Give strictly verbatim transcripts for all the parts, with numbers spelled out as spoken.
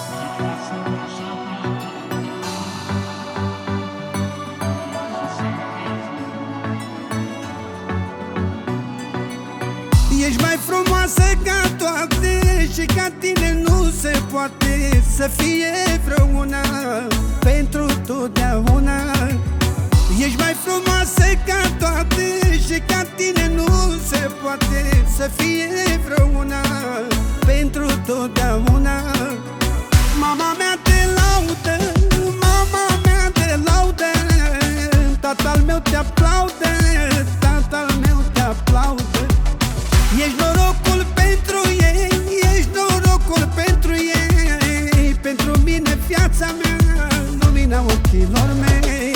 Ești mai frumoasă ca toate și ca tine nu se poate să fie vreuna pentru totdeauna. Ești mai frumoasă ca toate și ca tine nu se poate să fie vreuna pentru totdeauna. Mama mea te laudă, mama mea te laudă, tatăl meu te aplaudă, tatăl meu te aplaudă. Ești norocul pentru ei, ești norocul pentru ei. Pentru mine viața mea, lumina ochilor mei.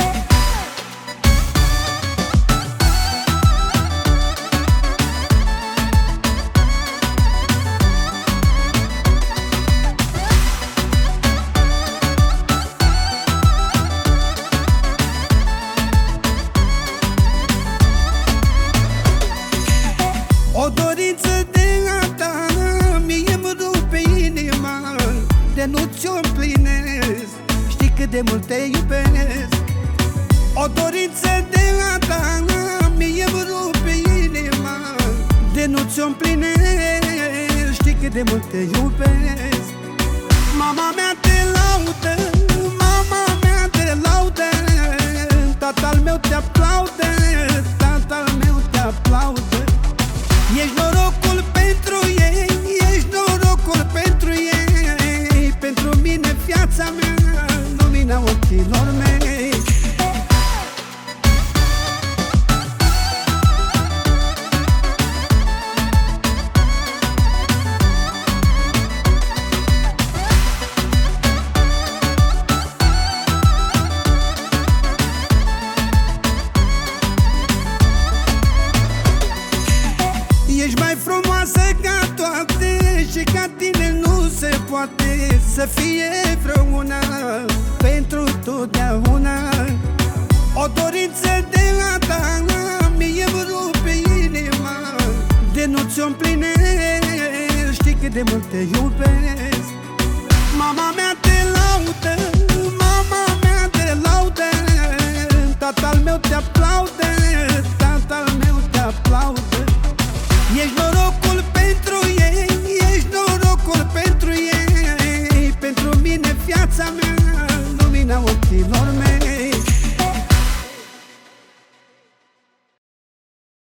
O dorință de a ta mie-mi rupe inima, de nu ți-o împlinesc, știi cât de mult te iubesc. O dorință de a ta mie-mi rupe inima, de nu ți-o împlinesc, știi cât de mult te iubesc. Mama mea te laudă, mama mea te laudă, tatăl meu te aplaudă, tatăl meu te aplaudă. Ești norocul pentru ei, ești norocul pentru ei. Pentru mine viața mea, lumina ochilor mei. Ești mai frumoasă ca toate și ca tine nu se poate să fie vreuna pentru totdeauna. O dorință de a ta mie-mi rupe inima, de nu ți-o împlinesc, știi cât de mult te iubesc. Mama mea te laudă, mama mea te laudă, tatăl meu te aplaudă, tatăl meu te aplaudă. Ești norocul pentru ei, ești norocul pentru ei. Pentru mine viața mea, lumina ochilor mei.